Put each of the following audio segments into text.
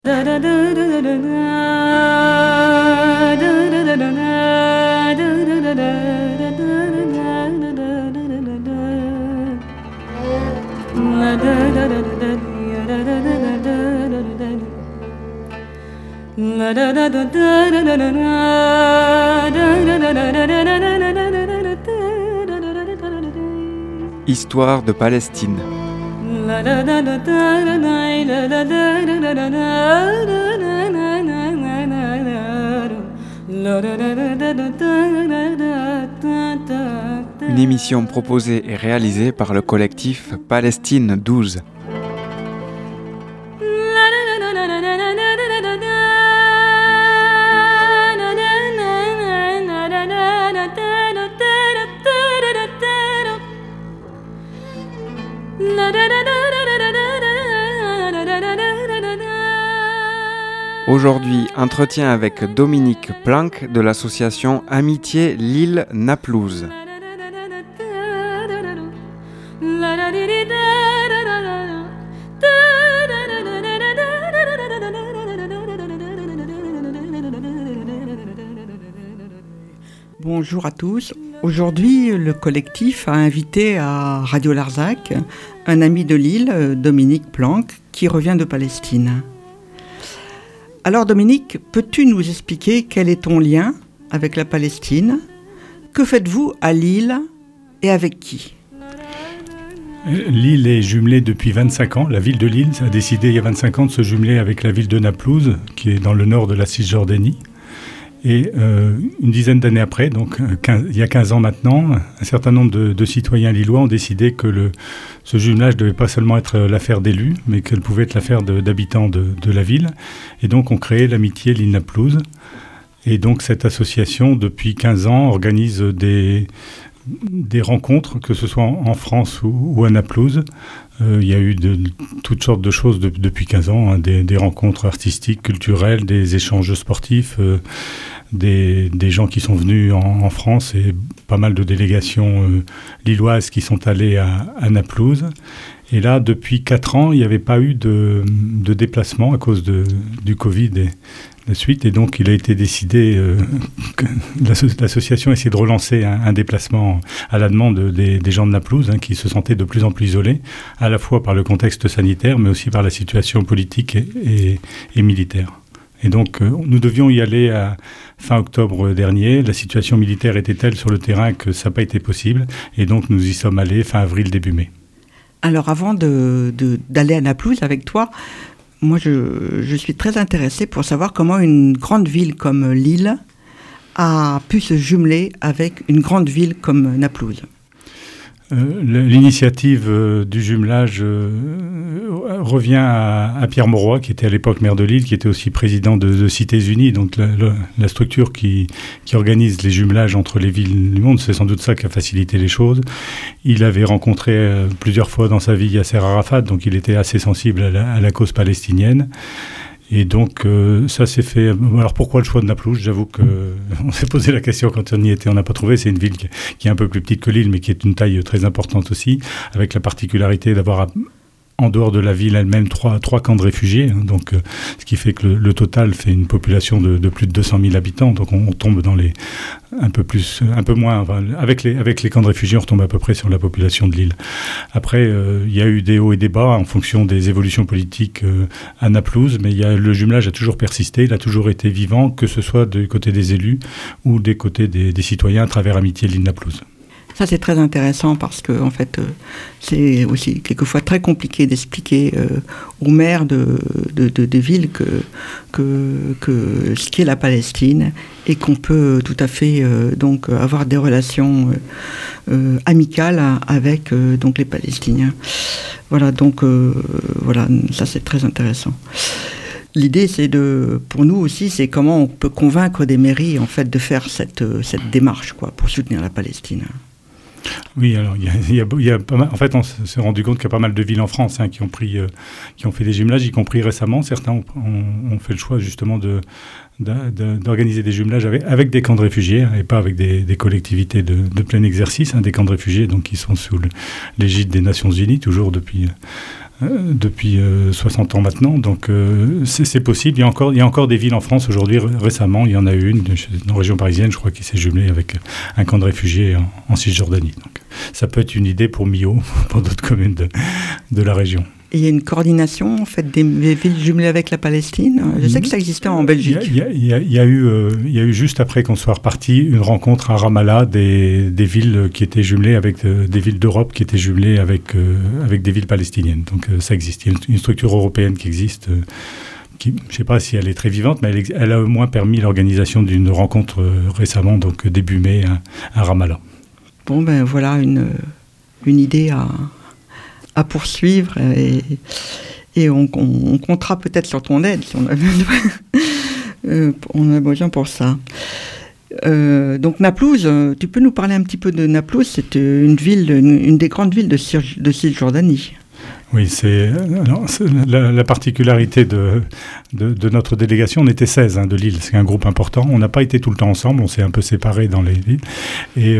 Histoire de Palestine. Une émission proposée et réalisée par le collectif Palestine 12. Aujourd'hui, entretien avec Dominique Planck de l'association Amitié Lille-Naplouse. Bonjour à tous. Aujourd'hui, le collectif a invité à Radio Larzac un ami de Lille, Dominique Planck, qui revient de Palestine. Alors Dominique, peux-tu nous expliquer quel est ton lien avec la Palestine ? Que faites-vous à Lille et avec qui ? Lille est jumelée depuis 25 ans. La ville de Lille a décidé il y a 25 ans de se jumeler avec la ville de Naplouse, qui est dans le nord de la Cisjordanie. Et une dizaine d'années après, donc il y a 15 ans maintenant, un certain nombre de citoyens lillois ont décidé que ce jumelage ne devait pas seulement être l'affaire d'élus, mais qu'elle pouvait être l'affaire d'habitants de la ville. Et donc on créé l'amitié Lille-Naplouse. Et donc cette association, depuis 15 ans, organise des rencontres, que ce soit en France ou à Naplouse. Il y a eu toutes sortes de choses depuis 15 ans, hein, des rencontres artistiques, culturelles, des échanges sportifs, des gens qui sont venus en France et pas mal de délégations lilloises qui sont allées à Naplouse. Et là, depuis 4 ans, il n'y avait pas eu de déplacement à cause du Covid et la suite. Et donc, il a été décidé que l'association a essayé de relancer un déplacement à la demande des gens de Naplouse, hein, qui se sentaient de plus en plus isolés, à la fois par le contexte sanitaire, mais aussi par la situation politique et militaire. Et donc, nous devions y aller à fin octobre dernier. La situation militaire était telle sur le terrain que ça n'a pas été possible. Et donc, nous y sommes allés fin avril, début mai. Alors, avant d'aller à Naplouse avec toi, moi, je suis très intéressée pour savoir comment une grande ville comme Lille a pu se jumeler avec une grande ville comme Naplouse. L'initiative du jumelage revient à Pierre Mauroy, qui était à l'époque maire de Lille, qui était aussi président de Cités Unies, donc la structure qui organise les jumelages entre les villes du monde. C'est sans doute ça qui a facilité les choses. Il avait rencontré plusieurs fois dans sa vie Yasser Arafat, donc il était assez sensible à la cause palestinienne. Et donc, ça s'est fait... Alors, pourquoi le choix de Naplouse ? J'avoue qu'on s'est posé la question quand on y était, on n'a pas trouvé. C'est une ville qui est un peu plus petite que Lille, mais qui est une taille très importante aussi, avec la particularité d'avoir, en dehors de la ville elle-même, trois camps de réfugiés. Hein, donc, ce qui fait que le total fait une population de plus de 200 000 habitants. Donc, on tombe dans les... un peu moins... Enfin, avec les camps de réfugiés, on retombe à peu près sur la population de Lille. Après, il y a eu des hauts et des bas en fonction des évolutions politiques à Naplouse, mais le jumelage a toujours persisté, il a toujours été vivant, que ce soit du côté des élus ou des côtés des citoyens à travers Amitié Lille-Naplouse. Ça, c'est très intéressant parce que, en fait, c'est aussi quelquefois très compliqué d'expliquer aux maires de villes que ce qu'est la Palestine et qu'on peut tout à fait donc avoir des relations amicales avec donc les Palestiniens. Voilà, donc voilà, ça c'est très intéressant. L'idée, pour nous aussi, c'est comment on peut convaincre des mairies en fait de faire cette démarche, quoi, pour soutenir la Palestine. Oui, alors il y a pas mal. En fait, on s'est rendu compte qu'il y a pas mal de villes en France, hein, qui ont fait des jumelages, y compris récemment. Certains ont fait le choix justement d'organiser des jumelages avec des camps de réfugiés, hein, et pas avec des collectivités de plein exercice, hein, des camps de réfugiés donc qui sont sous l'égide des Nations Unies, toujours depuis depuis 60 ans maintenant. Donc c'est possible. Il y a encore des villes en France aujourd'hui. Récemment, il y en a une dans la région parisienne, je crois, qui s'est jumelée avec un camp de réfugiés en Cisjordanie. Donc ça peut être une idée pour Millau, pour d'autres communes de la région. Et il y a une coordination en fait, des villes jumelées avec la Palestine. Je sais que ça existait en Belgique. Il y a eu, juste après qu'on soit reparti, une rencontre à Ramallah des villes qui étaient jumelées avec des villes d'Europe qui étaient jumelées avec des villes palestiniennes. Donc ça existe. Il y a une structure européenne qui existe. Je ne sais pas si elle est très vivante, mais elle a au moins permis l'organisation d'une rencontre récemment, donc début mai, à Ramallah. Bon, ben voilà une idée à poursuivre et on comptera peut-être sur ton aide si on a besoin pour ça. Donc Naplouse, tu peux nous parler un petit peu de Naplouse? C'est une des grandes villes de Cisjordanie. Oui, c'est la particularité de notre délégation. On était 16 de Lille, c'est un groupe important. On n'a pas été tout le temps ensemble, on s'est un peu séparés dans les villes. Et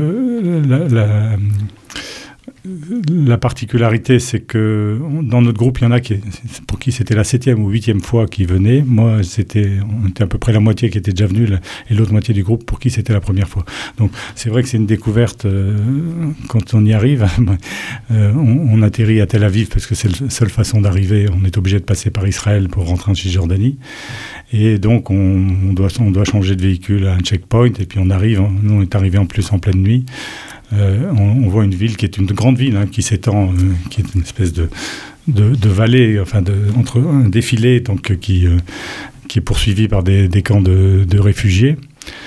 la particularité, c'est que dans notre groupe, il y en a pour qui c'était la 7e ou 8e fois qu'ils venaient. Moi, on était à peu près la moitié qui était déjà venue, et l'autre moitié du groupe pour qui c'était la première fois. Donc, c'est vrai que c'est une découverte quand on y arrive. On atterrit à Tel Aviv parce que c'est la seule façon d'arriver. On est obligé de passer par Israël pour rentrer en Cisjordanie. Et donc, on doit changer de véhicule à un checkpoint. Et puis, on est arrivé en plus en pleine nuit. On voit une ville qui est une grande ville, qui s'étend, qui est une espèce de vallée, entre un défilé, donc qui est poursuivi par des camps de réfugiés.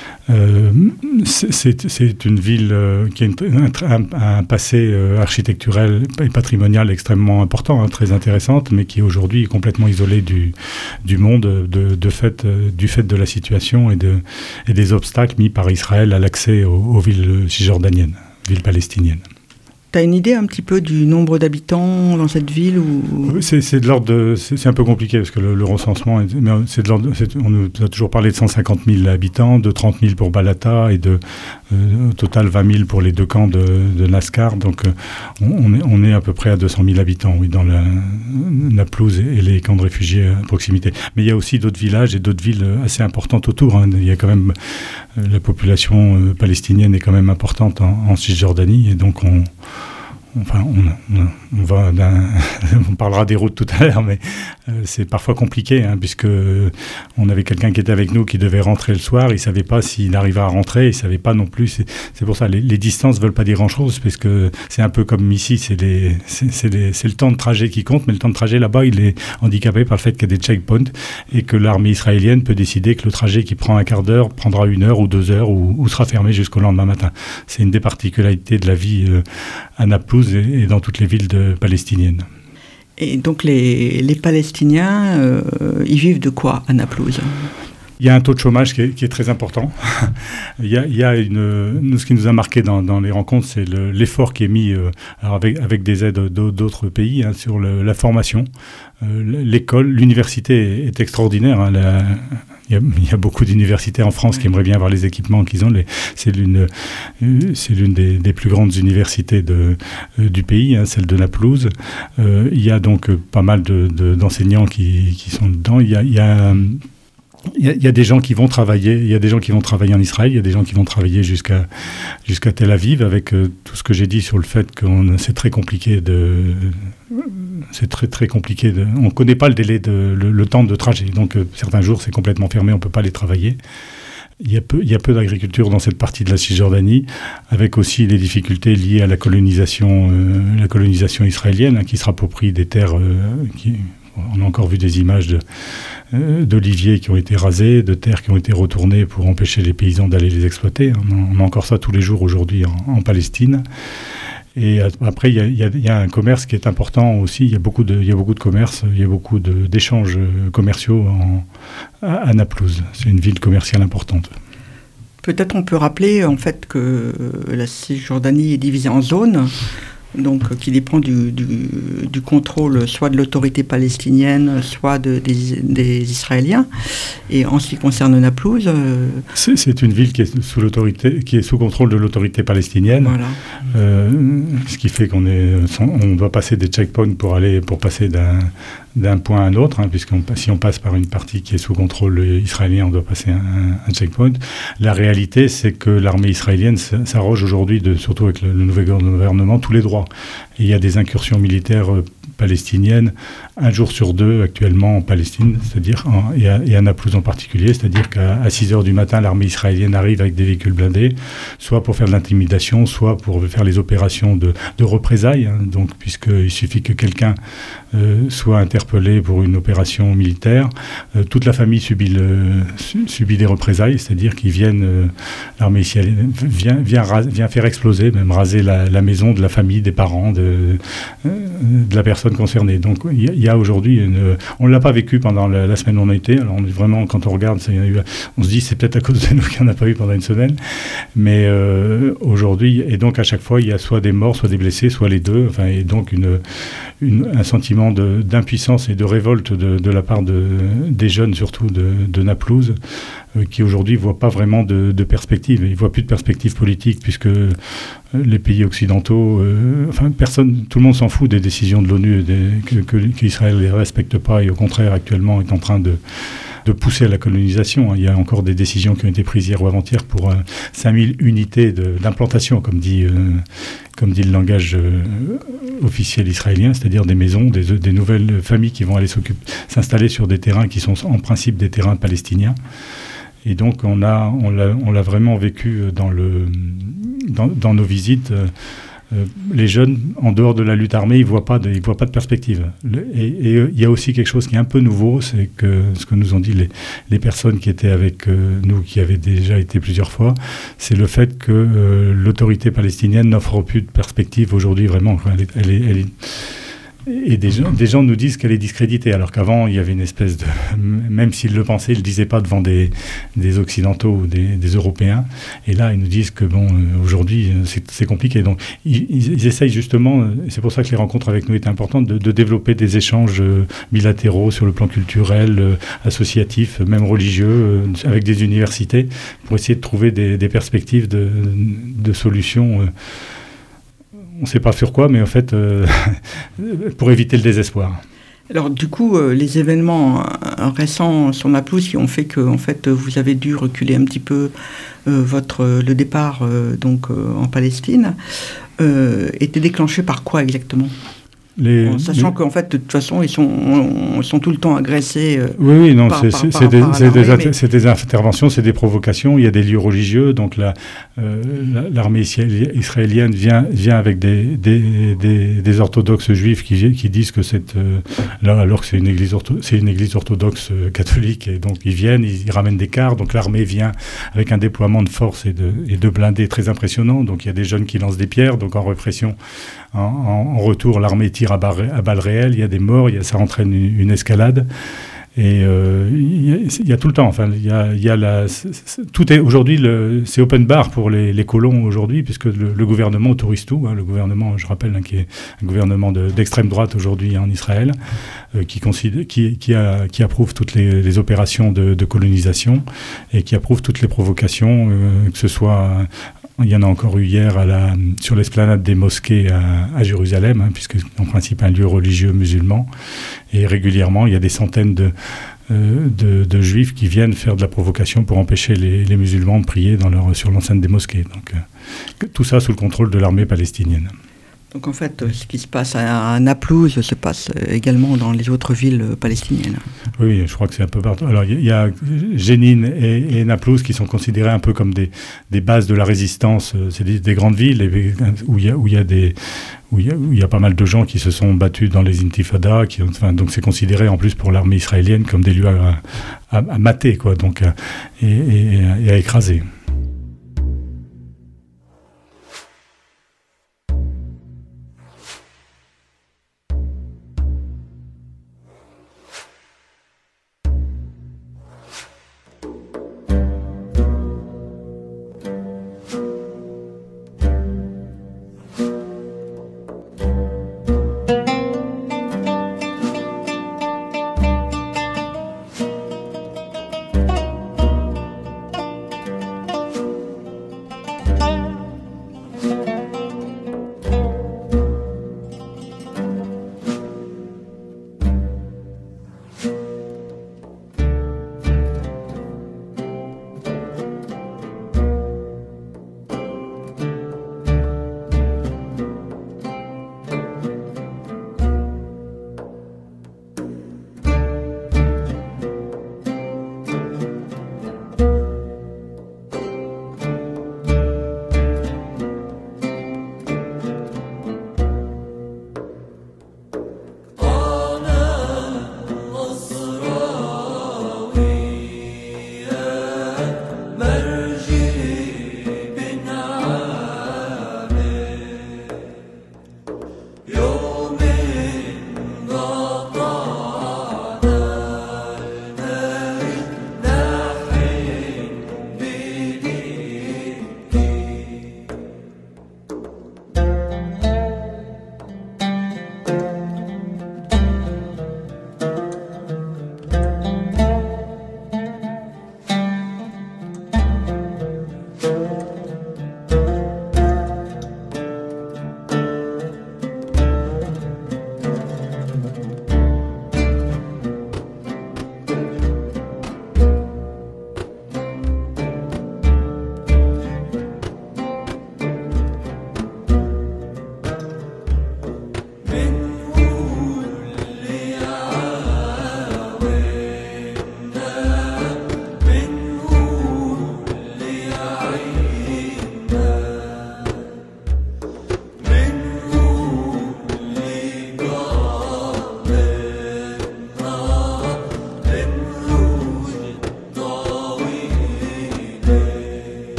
C'est une ville qui a un passé architecturel et patrimonial extrêmement important, très intéressante, mais qui est aujourd'hui complètement isolée du monde du fait de la situation et des obstacles mis par Israël à l'accès aux villes cisjordaniennes, villes palestiniennes. Tu as une idée un petit peu du nombre d'habitants dans cette ville ou... C'est de l'ordre c'est un peu compliqué parce que le recensement, on nous a toujours parlé de 150 000 habitants, de 30 000 pour Balata et au total 20 000 pour les deux camps de Nascar. Donc on est à peu près à 200 000 habitants, oui, dans Naplouse et les camps de réfugiés à proximité. Mais il y a aussi d'autres villages et d'autres villes assez importantes autour. Il y a quand même la population palestinienne est quand même importante en Cisjordanie et donc on parlera des routes tout à l'heure, mais c'est parfois compliqué, puisque on avait quelqu'un qui était avec nous qui devait rentrer le soir, il ne savait pas s'il arrivera à rentrer, il ne savait pas non plus. C'est pour ça, les distances ne veulent pas dire grand-chose, parce que c'est un peu comme ici, c'est le temps de trajet qui compte, mais le temps de trajet là-bas, il est handicapé par le fait qu'il y a des checkpoints, et que l'armée israélienne peut décider que le trajet qui prend un quart d'heure prendra 1 heure ou 2 heures, ou sera fermé jusqu'au lendemain matin. C'est une des particularités de la vie à Naplouse et dans toutes les villes palestiniennes. Et donc les Palestiniens, ils vivent de quoi à Naplouse ? Il y a un taux de chômage qui est très important. Il y a ce qui nous a marqué dans les rencontres, c'est l'effort qui est mis avec des aides d'autres pays sur la formation. L'école, l'université est extraordinaire. Il y a beaucoup d'universités en France qui aimeraient bien avoir les équipements qu'ils ont. C'est l'une des plus grandes universités du pays, celle de Naplouse. Il y a donc pas mal d'enseignants qui sont dedans. Il y a des gens qui vont travailler. Il y a des gens qui vont travailler en Israël. Il y a des gens qui vont travailler jusqu'à Tel Aviv, avec tout ce que j'ai dit sur le fait que c'est très compliqué c'est très compliqué. On ne connaît pas le délai, le temps de trajet. Donc, certains jours, c'est complètement fermé, on ne peut pas les travailler. Il y a peu d'agriculture dans cette partie de la Cisjordanie, avec aussi les difficultés liées à la colonisation israélienne, qui se rapproprie des terres. On a encore vu des images d'oliviers qui ont été rasés, de terres qui ont été retournées pour empêcher les paysans d'aller les exploiter. On a encore ça tous les jours aujourd'hui en Palestine. Et après, il y a un commerce qui est important aussi. Il y a beaucoup de commerce, il y a beaucoup d'échanges commerciaux à Naplouse. C'est une ville commerciale importante. Peut-être on peut rappeler en fait que la Cisjordanie est divisée en zones. donc qui dépend du contrôle soit de l'autorité palestinienne, soit des Israéliens. Et en ce qui concerne Naplouse, c'est une ville qui est sous contrôle de l'autorité palestinienne. Voilà. Ce qui fait on doit passer des checkpoints pour passer d'un point à un autre, hein, si on passe par une partie qui est sous contrôle israélien, on doit passer un checkpoint. La réalité, c'est que l'armée israélienne s'arroge aujourd'hui, surtout avec le nouvel gouvernement, tous les droits. Et il y a des incursions militaires palestiniennes, un jour sur deux actuellement en Palestine, c'est-à-dire, et à Naplouse en particulier, c'est-à-dire qu'à 6 heures du matin, l'armée israélienne arrive avec des véhicules blindés, soit pour faire de l'intimidation, soit pour faire les opérations de représailles, hein, donc, puisqu'il suffit que quelqu'un soit interpellé pour une opération militaire, toute la famille subit des représailles, c'est-à-dire qu'ils l'armée israélienne vient faire exploser, même raser la maison de la famille, des parents, de la personne concernée. Donc il y a aujourd'hui on ne l'a pas vécu pendant la semaine où on a été, alors vraiment quand on regarde, on se dit c'est peut-être à cause de nous qu'il n'y en a pas eu pendant une semaine, mais aujourd'hui, et donc à chaque fois il y a soit des morts, soit des blessés, soit les deux, enfin, et donc un sentiment d'impuissance et de révolte de la part des jeunes, surtout de Naplouse, qui aujourd'hui ne voient pas vraiment de perspective. Ils ne voient plus de perspective politique, puisque les pays occidentaux, tout le monde s'en fout des décisions de l'ONU qu'Israël ne les respecte pas, et au contraire actuellement est en train de pousser à la colonisation. Il y a encore des décisions qui ont été prises hier ou avant-hier pour 5000 unités d'implantation, comme dit le langage officiel israélien, c'est-à-dire des maisons, des nouvelles familles qui vont aller s'installer sur des terrains qui sont en principe des terrains palestiniens. Et donc on l'a vraiment vécu dans nos visites. Les jeunes, en dehors de la lutte armée, ils voient pas de perspective. Et il y a aussi quelque chose qui est un peu nouveau, c'est que ce que nous ont dit les personnes qui étaient avec nous, qui avaient déjà été plusieurs fois, c'est le fait que l'autorité palestinienne n'offre plus de perspective aujourd'hui, vraiment. Et des gens nous disent qu'elle est discréditée, alors qu'avant, il y avait une espèce de... Même s'ils le pensaient, ils ne le disaient pas devant des Occidentaux ou des Européens. Et là, ils nous disent que, aujourd'hui, c'est compliqué. Donc, ils essayent justement, et c'est pour ça que les rencontres avec nous étaient importantes, de développer des échanges bilatéraux sur le plan culturel, associatif, même religieux, avec des universités, pour essayer de trouver des perspectives de solutions... on ne sait pas sur quoi, mais en fait, pour éviter le désespoir. Alors du coup, les événements récents sur Naplouse qui ont fait que en fait, vous avez dû reculer un petit peu le départ en Palestine, était déclenché par quoi exactement ? Sachant qu'en fait, de toute façon, ils sont tout le temps agressés. Oui, non, c'est des interventions, c'est des provocations. Il y a des lieux religieux, donc l'armée israélienne vient avec des orthodoxes juifs qui disent que alors que c'est une église orthodoxe catholique, et donc ils ramènent des cars. Donc l'armée vient avec un déploiement de force et de blindés très impressionnant. Donc il y a des jeunes qui lancent des pierres, donc en répression. En retour, l'armée tire à balles réelles, il y a des morts, ça entraîne une escalade. Et il y a tout le temps. Enfin, tout est aujourd'hui, c'est open bar pour les colons aujourd'hui, puisque le gouvernement autorise tout. Hein, le gouvernement, je rappelle, qui est un gouvernement d'extrême droite aujourd'hui en Israël, qui approuve toutes les opérations de colonisation et qui approuve toutes les provocations, que ce soit... Il y en a encore eu hier sur l'esplanade des mosquées à Jérusalem, hein, puisque c'est en principe un lieu religieux musulman. Et régulièrement, il y a des centaines de juifs qui viennent faire de la provocation pour empêcher les musulmans de prier sur l'enceinte des mosquées. Donc, tout ça sous le contrôle de l'armée palestinienne. Donc en fait, ce qui se passe à Naplouse se passe également dans les autres villes palestiniennes. Oui, je crois que c'est un peu partout. Alors il y a Jénine et Naplouse qui sont considérés un peu comme des bases de la résistance. C'est des grandes villes où il y a pas mal de gens qui se sont battus dans les intifadas. Donc c'est considéré en plus pour l'armée israélienne comme des lieux à mater, quoi, donc, et à écraser.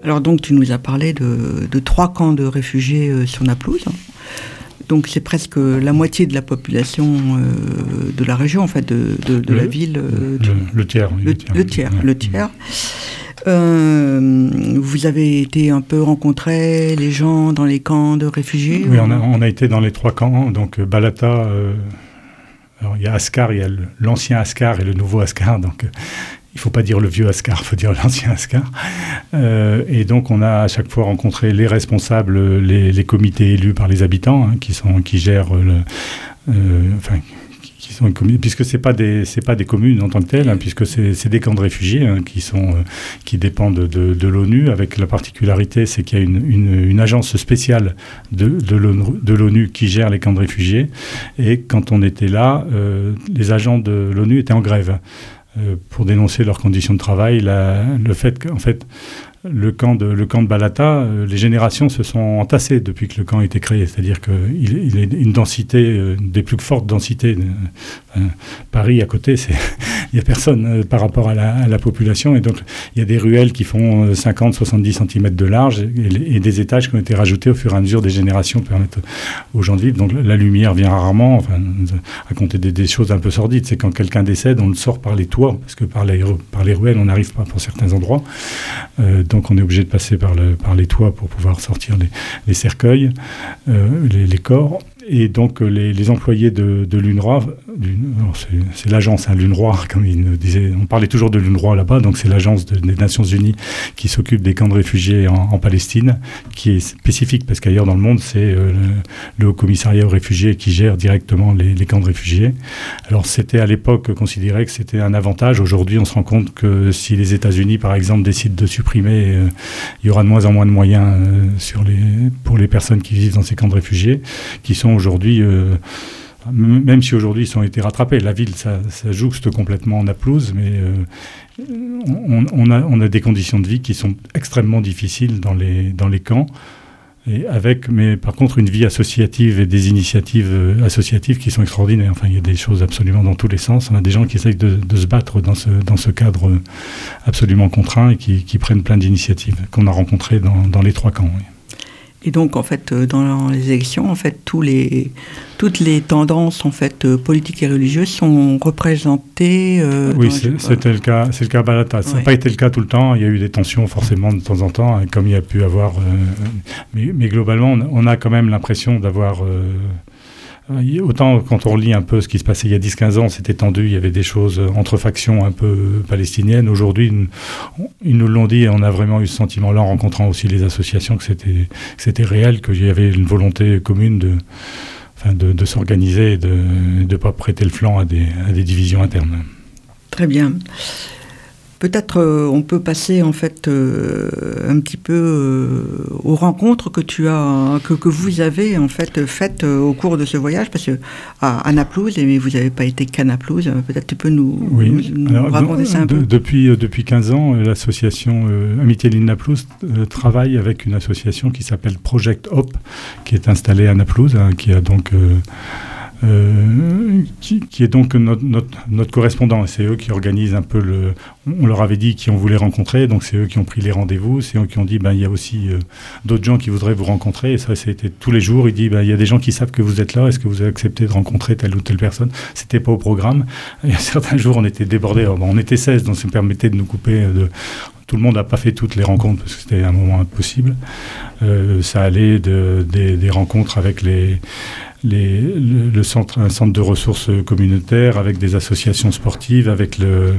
Alors donc tu nous as parlé de 3 camps de réfugiés sur Naplouse. Donc c'est presque la moitié de la population de la région, en fait, de la ville. Le tiers. Le tiers. Vous avez été un peu rencontrer les gens dans les camps de réfugiés? Oui, on a été dans les 3 camps. Donc Balata, alors il y a Askar, il y a l'ancien Askar et le nouveau Askar. Donc il ne faut pas dire le vieux Askar, il faut dire l'ancien Askar. Et donc on a à chaque fois rencontré les responsables, les comités élus par les habitants, qui gèrent puisque c'est pas des communes en tant que telles, puisque c'est des camps de réfugiés qui dépendent de l'ONU, avec la particularité, c'est qu'il y a une agence spéciale de l'ONU qui gère les camps de réfugiés. Et quand on était là, les agents de l'ONU étaient en grève pour dénoncer leurs conditions de travail, le fait qu'en fait le camp de Balata, les générations se sont entassées depuis que le camp a été créé. C'est-à-dire qu'il est une densité, des plus fortes densités. Paris à côté, il n'y a personne par rapport à la population. Et donc, il y a des ruelles qui font 50-70 cm de large et des étages qui ont été rajoutés au fur et à mesure des générations pour permettre aux gens de vivre. Donc, la lumière vient rarement. Enfin, raconter des choses un peu sordides. C'est quand quelqu'un décède, on le sort par les toits, parce que par les ruelles, on n'arrive pas pour certains endroits. Donc on est obligé de passer par les toits pour pouvoir sortir les cercueils, les corps. Et donc les employés de l'UNRWA, c'est l'agence l'UNRWA, comme il nous disait, on parlait toujours de l'UNRWA là-bas, donc c'est l'agence des Nations Unies qui s'occupe des camps de réfugiés en Palestine, qui est spécifique parce qu'ailleurs dans le monde c'est le Haut Commissariat aux réfugiés qui gère directement les camps de réfugiés. Alors c'était à l'époque considéré que c'était un avantage. Aujourd'hui on se rend compte que si les États-Unis par exemple décident de supprimer, il y aura de moins en moins de moyens pour les personnes qui vivent dans ces camps de réfugiés, qui sont aujourd'hui, même si aujourd'hui ils ont été rattrapés, la ville ça jouxte complètement Naplouse, mais on a des conditions de vie qui sont extrêmement difficiles dans les camps, mais par contre une vie associative et des initiatives associatives qui sont extraordinaires. Enfin, il y a des choses absolument dans tous les sens. On a des gens qui essayent de se battre dans ce cadre absolument contraint et qui prennent plein d'initiatives qu'on a rencontrées dans les 3 camps. Oui. Et donc, en fait, dans les élections, en fait, toutes les tendances, en fait, politiques et religieuses sont représentées. Oui, c'était le cas. C'est le cas à Balata. Ça n'a pas été le cas tout le temps. Il y a eu des tensions, forcément, de temps en temps, comme il y a pu avoir. Mais globalement, on a quand même l'impression d'avoir. Autant quand on relit un peu ce qui se passait il y a 10-15 ans, c'était tendu, il y avait des choses entre factions un peu palestiniennes. Aujourd'hui, ils nous l'ont dit et on a vraiment eu ce sentiment-là en rencontrant aussi les associations que c'était réel, qu'il y avait une volonté commune de s'organiser et de ne pas prêter le flanc à des divisions internes. Très bien. Peut-être on peut passer en fait un petit peu aux rencontres que vous avez en fait faites au cours de ce voyage, parce que à Naplouse, mais vous n'avez pas été qu'à Naplouse. Peut-être tu peux nous raconter ça un peu. Depuis 15 ans, l'association Amitié Lille Naplouse travaille avec une association qui s'appelle Project Hope, qui est installée à Naplouse, qui a donc qui est donc notre correspondant. C'est eux qui organisent un peu on leur avait dit qui on voulait rencontrer, donc c'est eux qui ont pris les rendez-vous, c'est eux qui ont dit il y a aussi d'autres gens qui voudraient vous rencontrer, et ça c'était tous les jours. Il dit il y a des gens qui savent que vous êtes là, est-ce que vous avez accepté de rencontrer telle ou telle personne? C'était pas au programme. Et certains jours on était débordés, on était 16, donc ça me permettait de nous couper tout le monde n'a pas fait toutes les rencontres parce que c'était un moment impossible. Ça allait des rencontres avec un centre de ressources communautaires, avec des associations sportives, avec le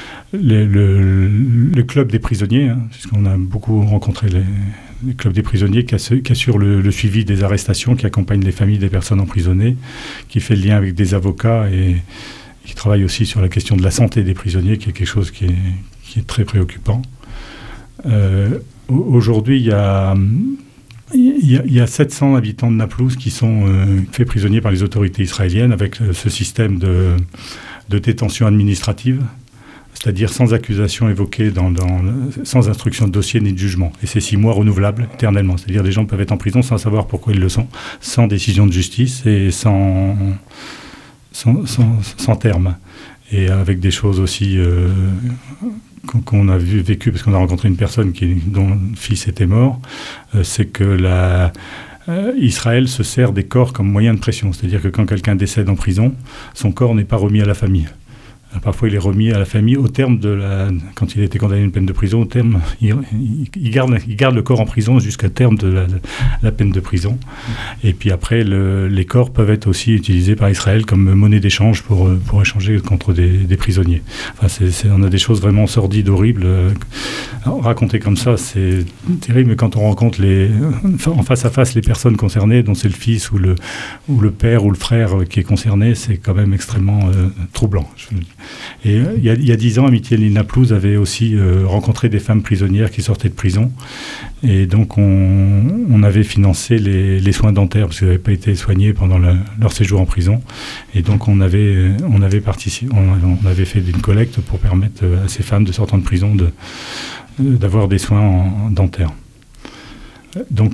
club des prisonniers, puisqu'on a beaucoup rencontré les clubs des prisonniers qui assurent le suivi des arrestations, qui accompagnent les familles des personnes emprisonnées, qui fait le lien avec des avocats et qui travaille aussi sur la question de la santé des prisonniers, qui est quelque chose qui est très préoccupant. Aujourd'hui, il y a 700 habitants de Naplouse qui sont faits prisonniers par les autorités israéliennes avec ce système de détention administrative, c'est-à-dire sans accusation évoquée, sans instruction de dossier ni de jugement. Et c'est 6 mois renouvelables éternellement. C'est-à-dire que les gens peuvent être en prison sans savoir pourquoi ils le sont, sans décision de justice et sans terme. et avec des choses aussi qu'on a vécu, parce qu'on a rencontré une personne dont le fils était mort, c'est que Israël se sert des corps comme moyen de pression. C'est-à-dire que quand quelqu'un décède en prison, son corps n'est pas remis à la famille. Parfois, il est remis à la famille au terme quand il a été condamné à une peine de prison, au terme, il garde le corps en prison jusqu'à terme de la peine de prison. Et puis après, les corps peuvent être aussi utilisés par Israël comme monnaie d'échange pour échanger contre des prisonniers. Enfin, on a des choses vraiment sordides, horribles. Racontées comme ça, c'est terrible, mais quand on rencontre en face à face les personnes concernées, dont c'est le fils ou le père ou le frère qui est concerné, c'est quand même extrêmement troublant. Et il y a 10 ans, Amitié Lille Naplouse avait aussi rencontré des femmes prisonnières qui sortaient de prison. Et donc, on avait financé les soins dentaires, parce qu'ils n'avaient pas été soignés pendant leur séjour en prison. Et donc, on avait fait une collecte pour permettre à ces femmes de sortant de prison d'avoir des soins dentaires. Donc,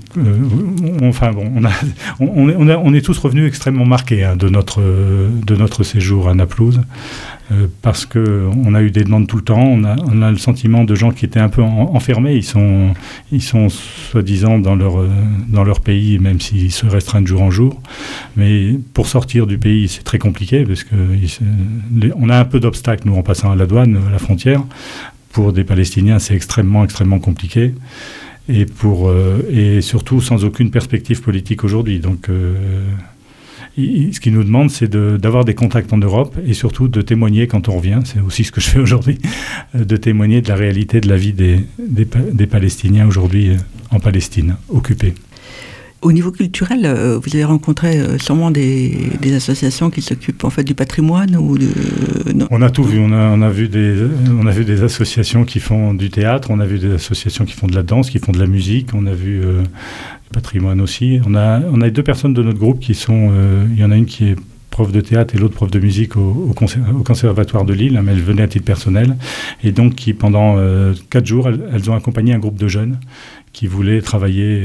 on est tous revenus extrêmement marqués de notre séjour à Naplouse, parce qu'on a eu des demandes tout le temps. On a le sentiment de gens qui étaient un peu enfermés. Ils sont soi-disant dans leur pays, même s'ils se restreignent de jour en jour. Mais pour sortir du pays, c'est très compliqué, parce on a un peu d'obstacles, nous, en passant à la douane, à la frontière. Pour des Palestiniens, c'est extrêmement, extrêmement compliqué. Et surtout sans aucune perspective politique aujourd'hui. Donc, ce qu'ils nous demandent, c'est d'avoir des contacts en Europe et surtout de témoigner quand on revient, c'est aussi ce que je fais aujourd'hui, de témoigner de la réalité de la vie des Palestiniens aujourd'hui en Palestine, occupés. Au niveau culturel, vous avez rencontré sûrement des associations qui s'occupent en fait du patrimoine ou non. On a tout vu. On a vu des associations qui font du théâtre. On a vu des associations qui font de la danse, qui font de la musique. On a vu le patrimoine aussi. On a 2 personnes de notre groupe qui sont. Il y en a une qui est prof de théâtre et l'autre prof de musique au Conservatoire de Lille, mais elles venaient à titre personnel. Et donc, qui pendant 4 jours, elles ont accompagné un groupe de jeunes qui voulaient travailler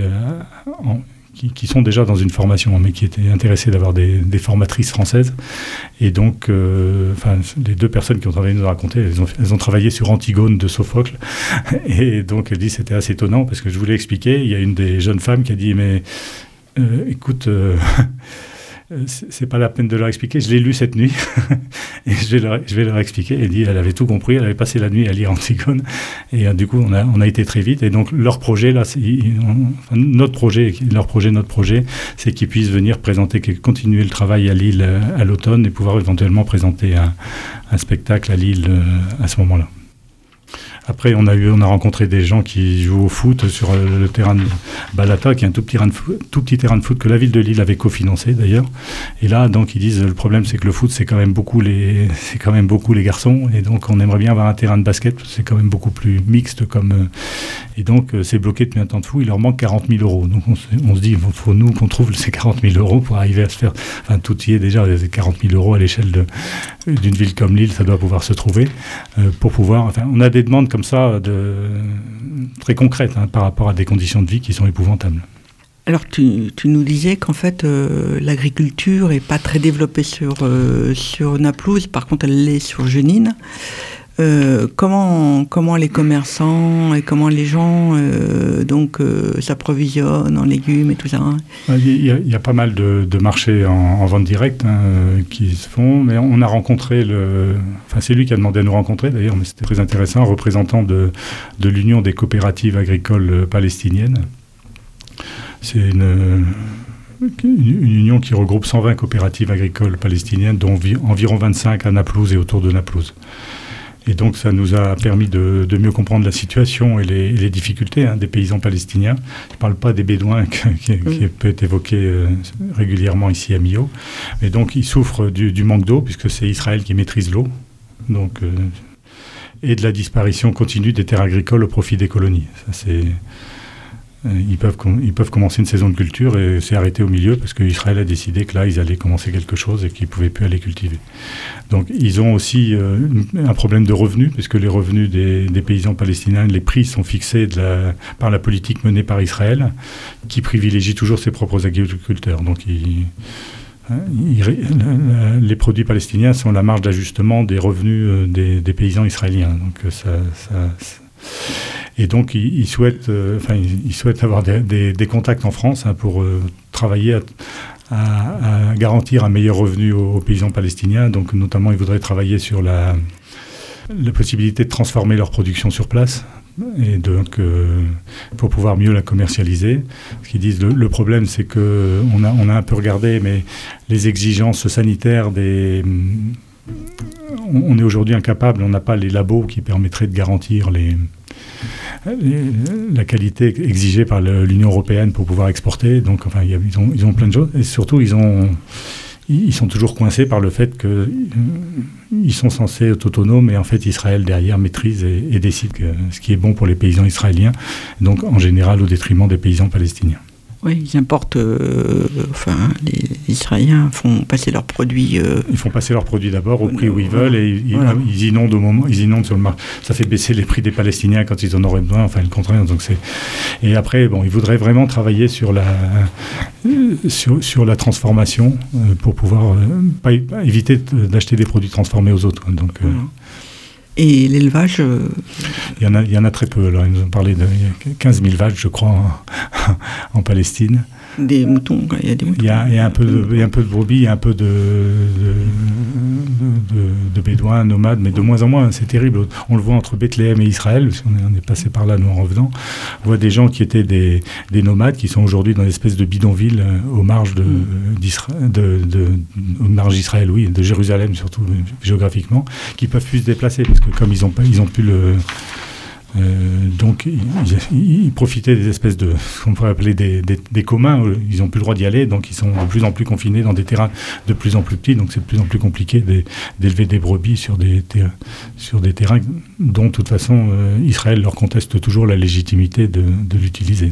qui sont déjà dans une formation, mais qui étaient intéressés d'avoir des formatrices françaises. Et donc, les 2 personnes qui ont travaillé nous ont raconté, elles ont travaillé sur Antigone de Sophocle. Et donc, elles disent que c'était assez étonnant, parce que je voulais expliquer. Il y a une des jeunes femmes qui a dit, mais écoute... c'est pas la peine de leur expliquer, je l'ai lu cette nuit et je vais leur expliquer. Elle dit, elle avait tout compris, elle avait passé la nuit à lire Antigone et du coup on a été très vite. Et donc leur projet là, notre projet, c'est qu'ils puissent venir continuer le travail à Lille à l'automne et pouvoir éventuellement présenter un spectacle à Lille à ce moment-là. Après, on a rencontré des gens qui jouent au foot sur le terrain de Balata, qui est un tout petit terrain de foot que la ville de Lille avait cofinancé d'ailleurs. Et là, donc, ils disent le problème, c'est que le foot, c'est quand même beaucoup les garçons, et donc on aimerait bien avoir un terrain de basket, c'est quand même beaucoup plus mixte et donc c'est bloqué depuis un temps de fou. Il leur manque 40 000 euros. Donc on se dit, il faut nous qu'on trouve ces 40 000 euros pour arriver à se faire. Enfin, tout y est déjà. 40 000 euros à l'échelle d'une ville comme Lille, ça doit pouvoir se trouver pour pouvoir. Enfin, on a des demandes comme ça très concrètes par rapport à des conditions de vie qui sont épouvantables. Alors tu nous disais qu'en fait l'agriculture est pas très développée sur Naplouse, par contre elle l'est sur Jenin. Comment les commerçants et comment les gens s'approvisionnent en légumes et tout ça, hein. Il y a pas mal de marchés en vente directe qui se font, mais on a rencontré c'est lui qui a demandé à nous rencontrer d'ailleurs, mais c'était très intéressant, un représentant de l'Union des coopératives agricoles palestiniennes. C'est une union qui regroupe 120 coopératives agricoles palestiniennes, dont environ 25 à Naplouse et autour de Naplouse. Et donc, ça nous a permis de mieux comprendre la situation et les difficultés des paysans palestiniens. Je ne parle pas des bédouins qui peut être évoqué régulièrement ici à Millau. Mais donc, ils souffrent du manque d'eau, puisque c'est Israël qui maîtrise l'eau. Donc, et de la disparition continue des terres agricoles au profit des colonies. Ça, ils peuvent commencer une saison de culture et c'est arrêté au milieu parce qu'Israël a décidé que là, ils allaient commencer quelque chose et qu'ils ne pouvaient plus aller cultiver. Donc, ils ont aussi un problème de revenus, puisque les revenus des paysans palestiniens, les prix sont fixés par la politique menée par Israël, qui privilégie toujours ses propres agriculteurs. Donc, Les produits palestiniens sont la marge d'ajustement des revenus des paysans israéliens. Donc et donc ils souhaitent avoir des contacts en France pour travailler à garantir un meilleur revenu aux paysans palestiniens. Donc notamment ils voudraient travailler sur la possibilité de transformer leur production sur place. Et donc, pour pouvoir mieux la commercialiser, ce qu'ils disent, le problème, c'est que on a un peu regardé, mais les exigences sanitaires on est aujourd'hui incapable, on n'a pas les labos qui permettraient de garantir la qualité exigée par l'Union européenne pour pouvoir exporter. Donc, enfin, ils ont plein de choses, et surtout, ils sont toujours coincés par le fait qu'ils sont censés être autonomes, et en fait Israël derrière maîtrise et décide ce qui est bon pour les paysans israéliens, donc en général au détriment des paysans palestiniens. Oui, ils importent. Les Israéliens font passer leurs produits. Ils font passer leurs produits d'abord au prix où ils veulent, et ils inondent au moment. Ils inondent sur le marché. Ça fait baisser les prix des Palestiniens quand ils en auraient besoin. Enfin, le contraire. Donc Et après, ils voudraient vraiment travailler sur la transformation pour pouvoir pas éviter d'acheter des produits transformés aux autres. Donc. Et l'élevage Il y en a très peu. Alors, ils nous ont parlé de 15 000 vaches, je crois, en Palestine. Des moutons, il y a des moutons. Il y a un peu de brebis, il y a un peu de bédouins, nomades, mais de moins en moins, c'est terrible. On le voit entre Bethléem et Israël, parce qu'on est passé par là, nous, en revenant. On voit des gens qui étaient des nomades, qui sont aujourd'hui dans une espèce de bidonville aux marges d'Israël, oui, de Jérusalem, surtout géographiquement, qui ne peuvent plus se déplacer, parce que comme ils ont plus le... donc ils profitaient des espèces de ce qu'on pourrait appeler des communs, ils n'ont plus le droit d'y aller, donc ils sont de plus en plus confinés dans des terrains de plus en plus petits, donc c'est de plus en plus compliqué d'élever des brebis sur des terrains dont de toute façon Israël leur conteste toujours la légitimité de l'utiliser.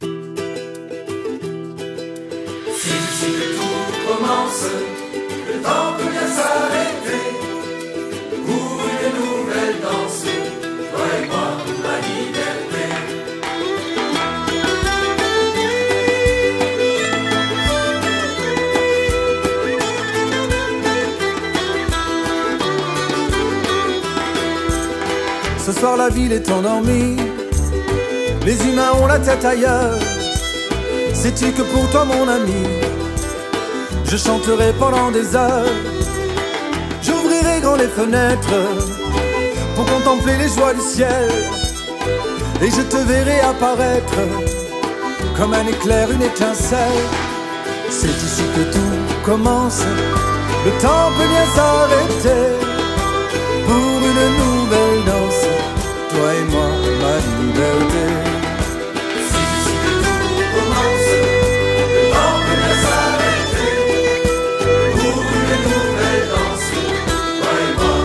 Ce soir la ville est endormie, les humains ont la tête ailleurs. Sais-tu que pour toi mon ami, je chanterai pendant des heures. J'ouvrirai grand les fenêtres pour contempler les joies du ciel, et je te verrai apparaître comme un éclair, une étincelle. C'est ici que tout commence, le temps peut bien s'arrêter pour une nouvelle danse. Toi et moi, ma liberté. C'est ici que tout commence, le temps peut bien s'arrêter pour une nouvelle danse. Toi et moi,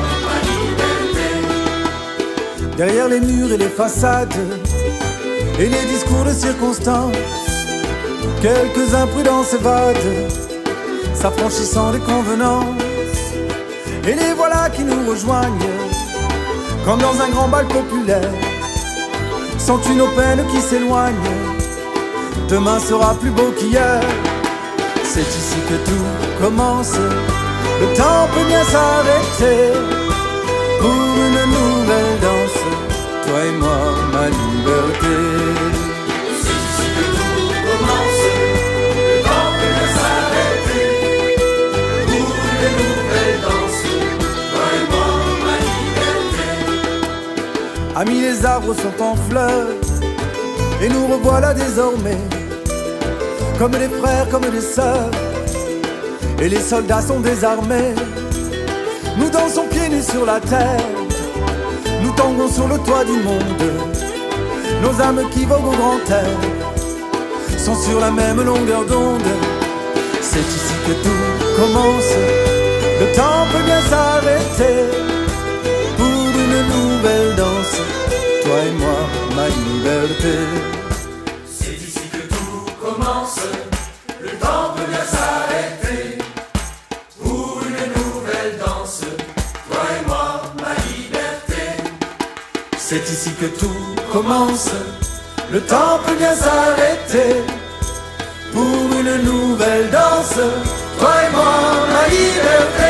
ma liberté. Derrière les murs et les façades et les discours de circonstance, quelques imprudents s'évadent, s'affranchissant des convenances. Et les voilà qui nous rejoignent comme dans un grand bal populaire. Sens-tu nos peines qui s'éloignent? Demain sera plus beau qu'hier. C'est ici que tout commence, le temps peut bien s'arrêter pour une nouvelle danse. Toi et moi, ma liberté. C'est ici que tout commence, le temps peut bien s'arrêter pour une nouvelle danse. Toi et moi, ma liberté. Amis, les arbres sont en fleurs et nous revoilà désormais comme des frères, comme des sœurs, et les soldats sont désarmés. Nous dansons pieds nus sur la terre, nous tanguons sur le toit du monde. Nos âmes qui voguent au grand air sont sur la même longueur d'onde. C'est ici que tout commence, le temps peut bien s'arrêter pour une nouvelle danse. Toi et moi, ma liberté. C'est ici que tout commence, le temps peut bien s'arrêter pour une nouvelle danse. Toi et moi, ma liberté. C'est ici que tout commence, le temps peut bien s'arrêter pour une nouvelle danse. toi et moi, ma liberté.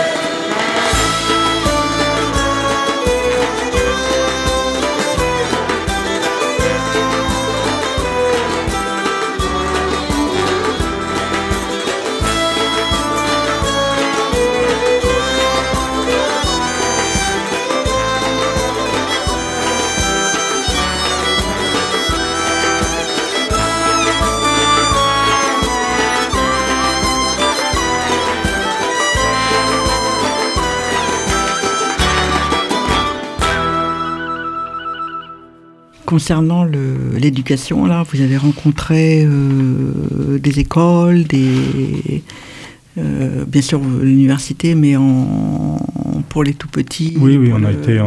Concernant l'éducation, là, vous avez rencontré des écoles, bien sûr l'université, mais pour les tout petits. Oui, on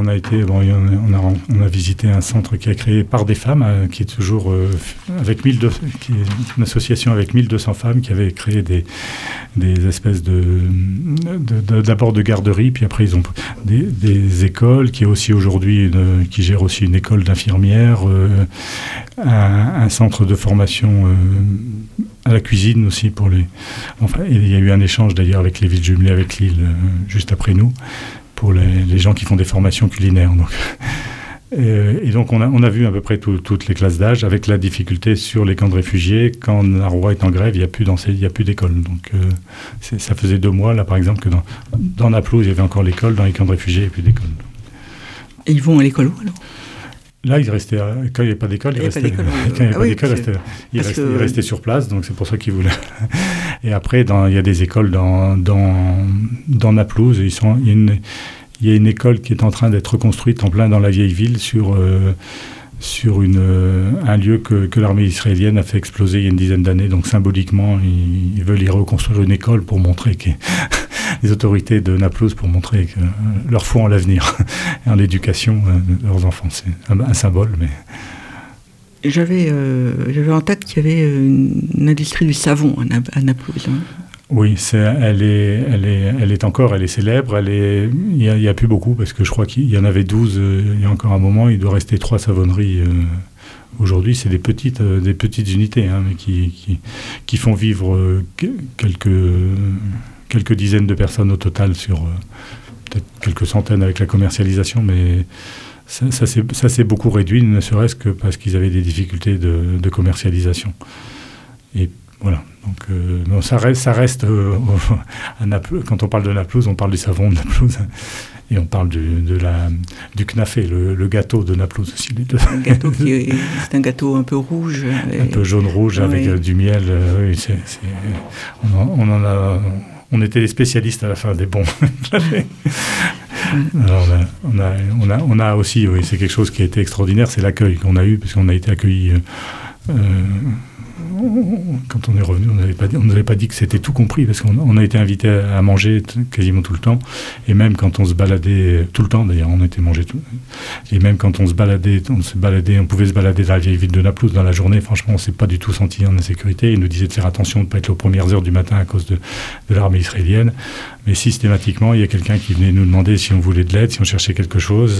a visité un centre qui est créé par des femmes, qui est toujours qui est une association avec 1200 femmes qui avait créé des espèces d'abord de garderie, puis après ils ont des écoles, qui est aussi aujourd'hui qui gère aussi une école d'infirmières, un centre de formation à la cuisine aussi pour les. Enfin, il y a eu un échange d'ailleurs avec les villes jumelées avec Lille juste après nous pour les gens qui font des formations culinaires. Donc. Et donc on a vu à peu près toutes les classes d'âge, avec la difficulté sur les camps de réfugiés. Quand Narrois est en grève, il n'y a plus d'école. Donc ça faisait 2 mois là par exemple que dans Naplouse il y avait encore l'école, dans les camps de réfugiés il n'y a plus d'école. Et ils vont à l'école où alors? Là, il restait, quand il n'y avait pas d'école, il restait sur place, donc c'est pour ça qu'ils voulaient. Et après, il y a des écoles dans Naplouse. Il y a une école qui est en train d'être reconstruite en plein dans la vieille ville sur un lieu que l'armée israélienne a fait exploser il y a une dizaine d'années. Donc symboliquement, ils veulent y reconstruire une école pour montrer que les autorités de Naplouse, pour montrer que leur foi en l'avenir et en l'éducation de leurs enfants. C'est un symbole, mais... J'avais en tête qu'il y avait une industrie du savon à Naplouse. Hein. Oui, elle est célèbre. Il y a plus beaucoup, parce que je crois qu'il y en avait 12 il y a encore un moment. Il doit rester 3 savonneries. Aujourd'hui, c'est des petites unités, hein, mais qui font vivre quelques dizaines de personnes au total sur peut-être quelques centaines avec la commercialisation, mais ça s'est beaucoup réduit, ne serait-ce que parce qu'ils avaient des difficultés de commercialisation. Et voilà. Donc ça reste à Naplouse. Quand on parle de Naplouse, on parle du savon de Naplouse. Et on parle du knafé, le gâteau de Naplouse aussi. Les deux. Un gâteau c'est un gâteau un peu rouge. Un peu jaune-rouge avec du miel. Oui, on était des spécialistes à la fin des bons knafés. Alors on a aussi, oui, c'est quelque chose qui a été extraordinaire, c'est l'accueil qu'on a eu, parce qu'on a été accueillis. Quand on est revenu, on n'avait pas dit que c'était tout compris, parce qu'on a été invité à manger quasiment tout le temps, et même quand on se baladait tout le temps, d'ailleurs, on était mangé tout. Et même quand on pouvait se balader dans la vieille ville de Naplouse dans la journée. Franchement, on s'est pas du tout senti en insécurité. Ils nous disaient de faire attention de ne pas être aux premières heures du matin à cause de l'armée israélienne. Mais systématiquement, il y a quelqu'un qui venait nous demander si on voulait de l'aide, si on cherchait quelque chose,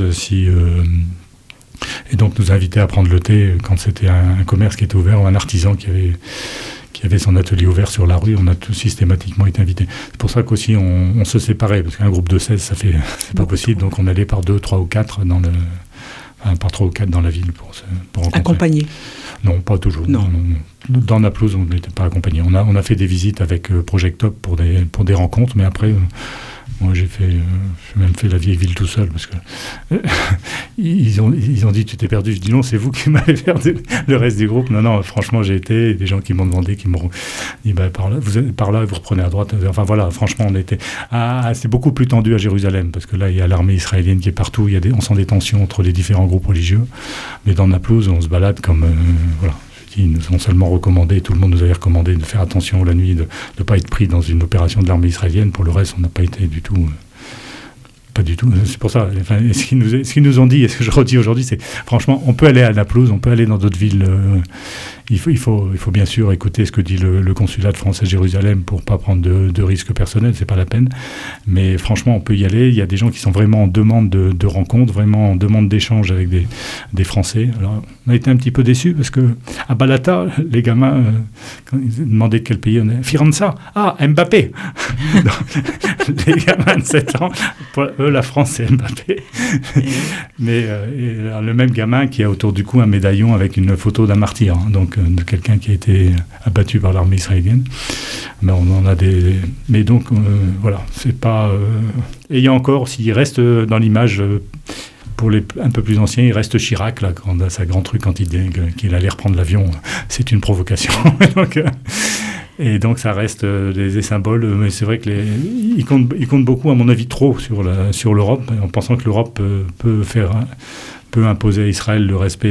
et donc nous invitait à prendre le thé quand c'était un commerce qui était ouvert, ou un artisan qui avait son atelier ouvert sur la rue. On a tout systématiquement été invités. C'est pour ça qu'aussi on se séparait, parce qu'un groupe de 16, c'est pas possible. Donc on allait par 2, 3 ou 4 par 3 ou 4 dans la ville pour rencontrer. Accompagné? Non, pas toujours. Non. Dans Naplouse, on n'était pas accompagné. On a fait des visites avec Project Top pour des rencontres, mais après... Moi, j'ai même fait la vieille ville tout seul, parce que ils ont dit tu t'es perdu. Je dis non, c'est vous qui m'avez perdu. Le reste du groupe, non, franchement, j'ai été, des gens qui m'ont demandé, qui m'ont dit par là, vous êtes par là, vous reprenez à droite. Enfin voilà, franchement, on était. C'est beaucoup plus tendu à Jérusalem, parce que là, il y a l'armée israélienne qui est partout. On sent des tensions entre les différents groupes religieux. Mais dans Naplouse, on se balade comme voilà. Ils nous ont seulement recommandé, tout le monde nous avait recommandé de faire attention la nuit, de ne pas être pris dans une opération de l'armée israélienne. Pour le reste, on n'a pas été du tout... Pas du tout. C'est pour ça. Enfin, ce qu'ils nous ont dit, et ce que je redis aujourd'hui, c'est franchement, on peut aller à Naplouse, on peut aller dans d'autres villes il faut bien sûr écouter ce que dit le consulat de France à Jérusalem pour pas prendre de risques personnels, c'est pas la peine. Mais franchement, on peut y aller. Il y a des gens qui sont vraiment en demande de rencontres, vraiment en demande d'échange avec des Français. Alors, on a été un petit peu déçus parce que à Balata, les gamins, quand ils demandaient de quel pays on est, Firenza, Mbappé. Donc, les gamins de 7 ans, pour eux, la France, c'est Mbappé. Mais le même gamin qui a autour du cou un médaillon avec une photo d'un martyr, hein, donc de quelqu'un qui a été abattu par l'armée israélienne. Mais on en a des... Mais donc, voilà, c'est pas... Et il y a encore, s'il reste dans l'image... Pour les un peu plus anciens, il reste Chirac, là, quand on a sa grand truc quand qu'il allait reprendre l'avion. C'est une provocation. Et donc, ça reste des symboles. Mais c'est vrai qu'ils comptent beaucoup, à mon avis, trop sur l'Europe, en pensant que l'Europe peut imposer à Israël le respect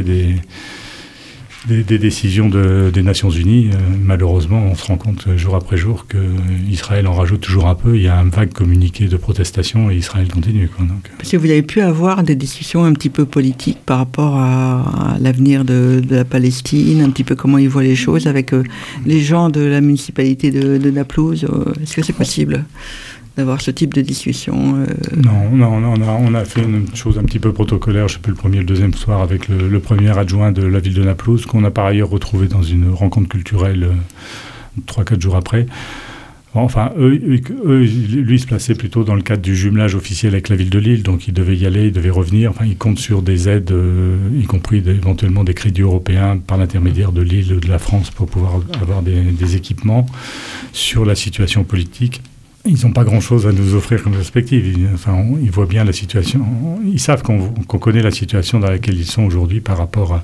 des décisions des Nations Unies. Malheureusement, on se rend compte jour après jour qu'Israël en rajoute toujours un peu. Il y a un vague communiqué de protestation et Israël continue. Donc. Parce que vous avez pu avoir des discussions un petit peu politiques par rapport à l'avenir de la Palestine, un petit peu comment ils voient les choses avec les gens de la municipalité de Naplouse. Est-ce que c'est possible d'avoir ce type de discussion Non, on a fait une chose un petit peu protocolaire, je sais plus, le premier et le deuxième soir avec le premier adjoint de la ville de Naplouse, qu'on a par ailleurs retrouvé dans une rencontre culturelle 3-4 jours après. Enfin, eux, lui, se plaçait plutôt dans le cadre du jumelage officiel avec la ville de Lille, donc il devait y aller, il devait revenir. Enfin, il compte sur des aides, y compris éventuellement des crédits européens par l'intermédiaire de Lille ou de la France pour pouvoir avoir des équipements sur la situation politique. Ils n'ont pas grand-chose à nous offrir comme perspective. Ils voient bien la situation. Ils savent qu'on connaît la situation dans laquelle ils sont aujourd'hui par rapport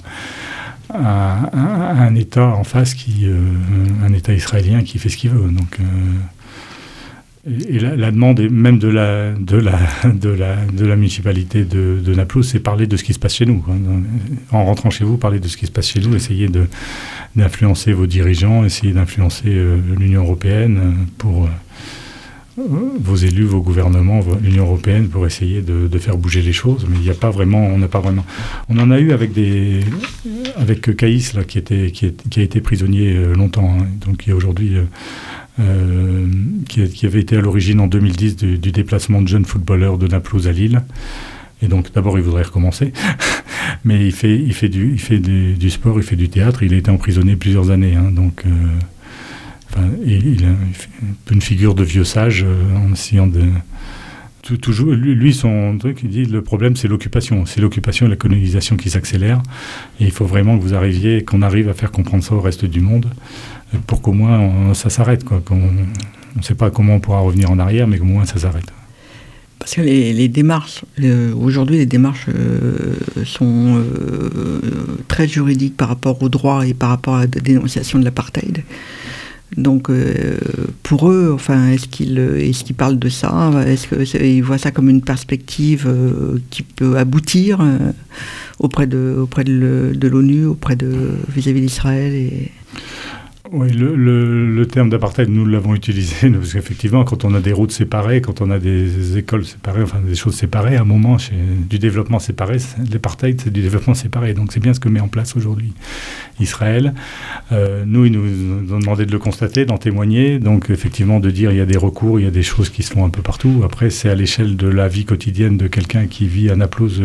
à un État en face, un État israélien qui fait ce qu'il veut. Donc, et la demande, même de la municipalité de Naplouse, c'est parler de ce qui se passe chez nous. En rentrant chez vous, parler de ce qui se passe chez nous, essayer d'influencer vos dirigeants, essayer d'influencer l'Union européenne pour... vos élus, vos gouvernements, l'Union européenne pour essayer de faire bouger les choses, mais il n'y a pas vraiment, on n'a pas vraiment. On en a eu avec Caïs là, qui a été prisonnier longtemps, hein, donc qui est aujourd'hui qui avait été à l'origine en 2010 du déplacement de jeunes footballeurs de Naplouse à Lille. Et donc d'abord il voudrait recommencer, mais il fait du sport, il fait du théâtre, il a été emprisonné plusieurs années, hein, donc. Il est une figure de vieux sage en essayant de... Toujours, lui, son truc, il dit le problème, c'est l'occupation. C'est l'occupation et la colonisation qui s'accélèrent. Et il faut vraiment qu'on arrive à faire comprendre ça au reste du monde pour qu'au moins ça s'arrête. On ne sait pas comment on pourra revenir en arrière, mais qu'au moins ça s'arrête. Parce que les démarches, aujourd'hui, les démarches sont très juridiques par rapport au droit et par rapport à la dénonciation de l'apartheid. Donc, pour eux, enfin, est-ce qu'ils parlent de ça ? Est-ce qu'ils voient ça comme une perspective qui peut aboutir auprès de l'ONU, vis-à-vis d'Israël Oui, le terme d'apartheid, nous l'avons utilisé, parce qu'effectivement, quand on a des routes séparées, quand on a des écoles séparées, enfin des choses séparées, à un moment, du développement séparé, l'apartheid, c'est du développement séparé. Donc c'est bien ce que met en place aujourd'hui Israël. Nous, ils nous ont demandé de le constater, d'en témoigner, donc effectivement de dire il y a des recours, il y a des choses qui se font un peu partout. Après, c'est à l'échelle de la vie quotidienne de quelqu'un qui vit à Naplouse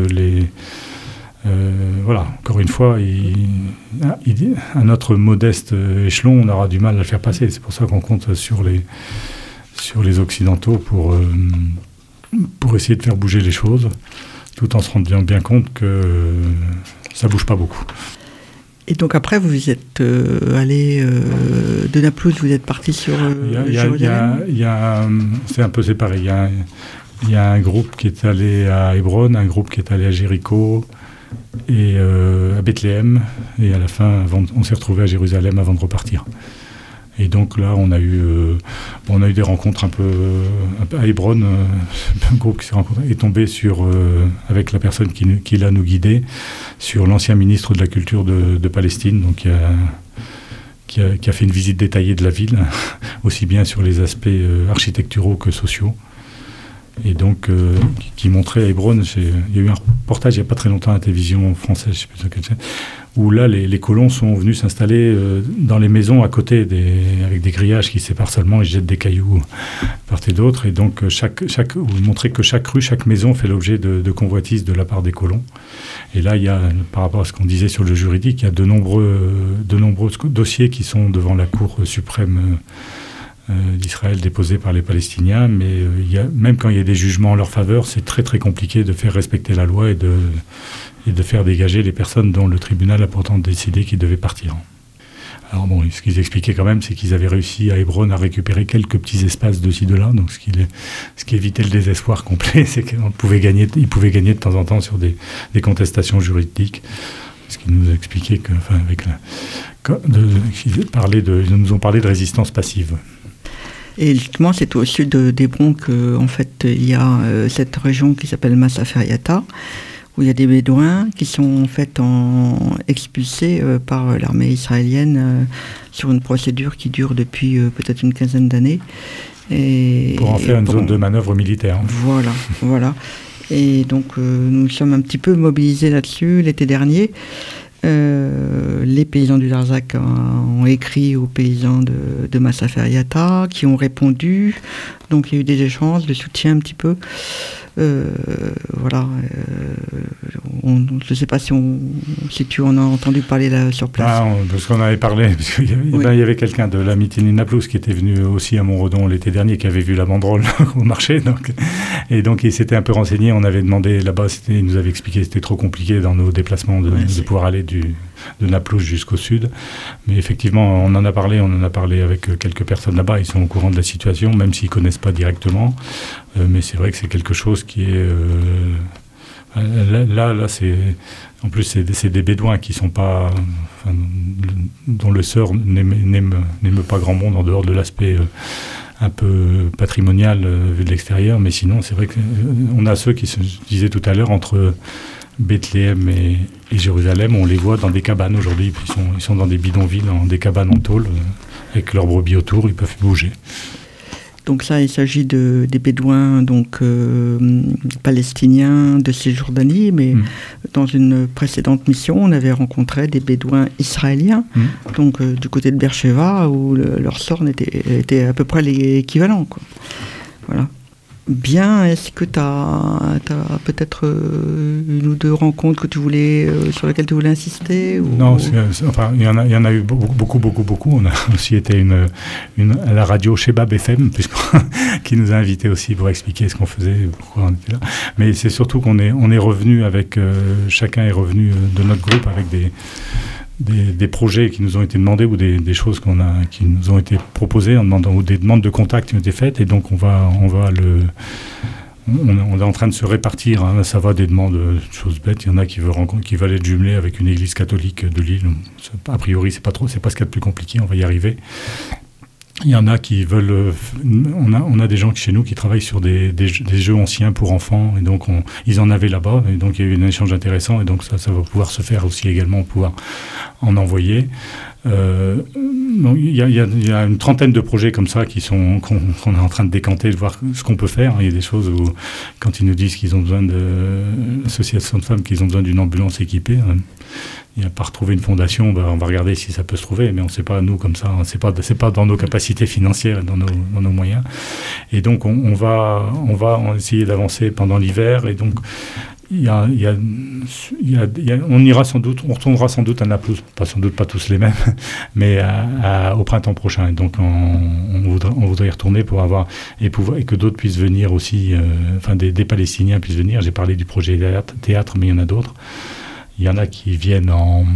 voilà, encore une fois, à notre modeste échelon, on aura du mal à le faire passer. C'est pour ça qu'on compte sur les Occidentaux pour essayer de faire bouger les choses, tout en se rendant bien compte que ça ne bouge pas beaucoup. Et donc après, vous êtes allé de Naplouse, vous êtes parti sur Jérusalem. C'est un peu séparé. Il y a un groupe qui est allé à Hébron, un groupe qui est allé à Jéricho, et à Bethléem, et à la fin, on s'est retrouvé à Jérusalem avant de repartir. Et donc là, on a eu des rencontres un peu à Hébron. Un groupe qui s'est rencontré est tombé avec la personne qui l'a nous guidé, sur l'ancien ministre de la Culture de Palestine, donc qui a fait une visite détaillée de la ville, aussi bien sur les aspects architecturaux que sociaux. Et donc, qui montrait à Hébron, il y a eu un reportage il n'y a pas très longtemps à la télévision française, je ne sais plus quelle chaîne, où là, les colons sont venus s'installer dans les maisons à côté, avec des grillages qui séparent seulement, ils jettent des cailloux part et d'autre. Et donc, vous montrez que chaque rue, chaque maison fait l'objet de convoitises de la part des colons. Et là, il y a, par rapport à ce qu'on disait sur le juridique, il y a de nombreux dossiers qui sont devant la Cour suprême d'Israël déposés par les Palestiniens, mais même quand il y a des jugements en leur faveur, c'est très très compliqué de faire respecter la loi et de faire dégager les personnes dont le tribunal a pourtant décidé qu'ils devaient partir. Alors bon, ce qu'ils expliquaient quand même, c'est qu'ils avaient réussi à Hébron à récupérer quelques petits espaces de ci, de là, donc ce qui évitait le désespoir complet, c'est qu'ils pouvaient gagner de temps en temps sur des contestations juridiques. Ce qu'ils nous expliquaient ils nous ont parlé de résistance passive. Et justement, c'est au sud d'Hébron qu'en fait, il y a cette région qui s'appelle Massaferiata, où il y a des Bédouins qui sont en fait expulsés par l'armée israélienne sur une procédure qui dure depuis peut-être une quinzaine d'années. Pour en faire une zone de manœuvre militaire. Voilà. Et donc, nous sommes un petit peu mobilisés là-dessus l'été dernier. Les paysans du Larzac ont écrit aux paysans de Massaferiata qui ont répondu. Donc il y a eu des échanges, de soutien un petit peu. Voilà. Je ne sais pas si tu en as entendu parler là sur place. Parce qu'on avait parlé, parce qu'il y avait quelqu'un de la Mitinine Naplouse qui était venu aussi à Montredon l'été dernier, qui avait vu la banderole au marché. Donc il s'était un peu renseigné. On avait demandé là-bas, il nous avait expliqué que c'était trop compliqué dans nos déplacements de pouvoir aller de Naplouse jusqu'au sud. Mais effectivement, on en a parlé avec quelques personnes là-bas. Ils sont au courant de la situation, même s'ils ne connaissent pas directement. Mais c'est vrai que c'est quelque chose qui est... Là, c'est... En plus, c'est des Bédouins qui sont pas... dont le sort n'aime pas grand monde en dehors de l'aspect un peu patrimonial vu de l'extérieur. Mais sinon, c'est vrai qu'on a ceux qui se disaient tout à l'heure, entre Bethléem et Jérusalem, on les voit dans des cabanes aujourd'hui. Ils sont dans des bidonvilles, dans des cabanes en tôle, avec leurs brebis autour, ils peuvent bouger. Donc ça, il s'agit des Bédouins palestiniens de Cisjordanie, mais dans une précédente mission, on avait rencontré des Bédouins israéliens, donc du côté de Beersheva, où leur sort était à peu près l'équivalent, quoi. Voilà. Bien, est-ce que tu as peut-être une ou deux rencontres sur lesquelles tu voulais insister ou... Non, il y en a eu beaucoup. On a aussi été à la radio Shebab FM, qui nous a invités aussi pour expliquer ce qu'on faisait, pourquoi on était là. Mais c'est surtout qu'on est revenu avec... chacun est revenu de notre groupe avec des projets qui nous ont été demandés ou des choses qui nous ont été proposées ou des demandes de contact qui ont été faites, et donc on est en train de se répartir, hein. Ça va des demandes de choses bêtes. Il y en a qui veulent être jumelés avec une église catholique de Lille. A priori, c'est pas ce qu'il y a de plus compliqué, on va y arriver. Il y en a qui veulent... On a des gens chez nous qui travaillent sur des jeux anciens pour enfants, et donc ils en avaient là-bas, et donc il y a eu un échange intéressant, et donc ça va pouvoir se faire aussi également, pouvoir en envoyer. Donc il y a une trentaine de projets comme ça qu'on est en train de décanter, de voir ce qu'on peut faire. Il y a des choses où, quand ils nous disent qu'ils ont besoin l'association de femmes, qu'ils ont besoin d'une ambulance équipée, il n'y a pas retrouvé une fondation, on va regarder si ça peut se trouver, mais on ne sait pas, nous, comme ça, c'est pas dans nos capacités financières et dans nos moyens. Et donc, on va essayer d'avancer pendant l'hiver, et donc, on retournera sans doute à Naplouse, sans doute pas tous les mêmes, mais au printemps prochain. Et donc, on voudrait y retourner pour avoir, et que d'autres puissent venir aussi, des Palestiniens puissent venir. J'ai parlé du projet théâtre, mais il y en a d'autres. Il y en a qui viennent en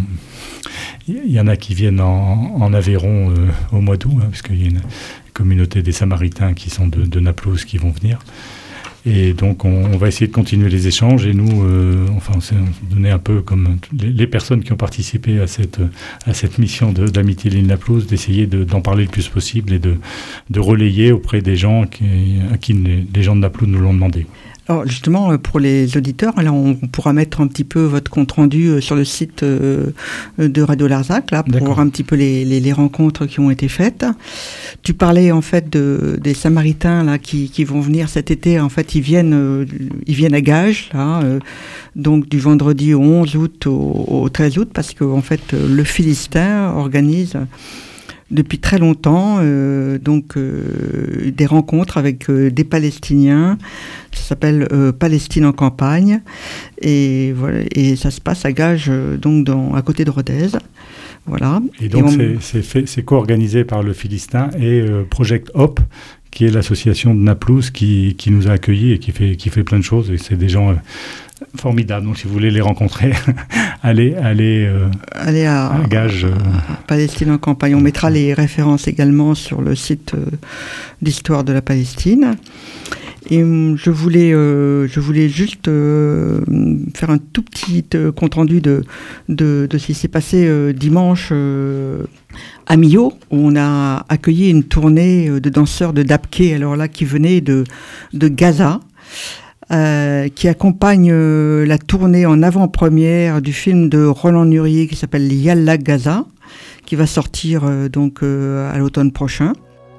Aveyron au mois d'août, puisqu'il y a une communauté des Samaritains qui sont de Naplouse qui vont venir. Et donc, on va essayer de continuer les échanges. Et nous, on s'est donné un peu comme les personnes qui ont participé à cette mission d'amitié Lille-Naplouse, d'essayer d'en parler le plus possible et de relayer auprès des gens à qui les gens de Naplouse nous l'ont demandé. Alors justement, pour les auditeurs, là, on pourra mettre un petit peu votre compte-rendu sur le site de Radio Larzac, là, pour voir un petit peu les rencontres qui ont été faites. Tu parlais en fait des Samaritains là qui vont venir cet été. En fait, ils viennent à Gages, là, donc du vendredi au 11 août au 13 août, parce que en fait, le Philistin organise depuis très longtemps des rencontres avec des Palestiniens. Ça s'appelle Palestine en campagne, et voilà, et ça se passe à Gages, donc à côté de Rodez. Voilà. Et donc c'est co-organisé par le Philistin et Project Hope, qui est l'association de Naplouse qui nous a accueillis et qui fait plein de choses, et c'est des gens formidables. Donc si vous voulez les rencontrer, allez à Gages. Palestine en campagne. On mettra les références également sur le site d'Histoire de la Palestine. Et je voulais juste faire un tout petit compte rendu de ce qui s'est passé dimanche à Millau, où on a accueilli une tournée de danseurs de Dabké, alors là, qui venaient de Gaza, qui accompagne la tournée en avant-première du film de Roland Nurier qui s'appelle Yalla Gaza, qui va sortir à l'automne prochain.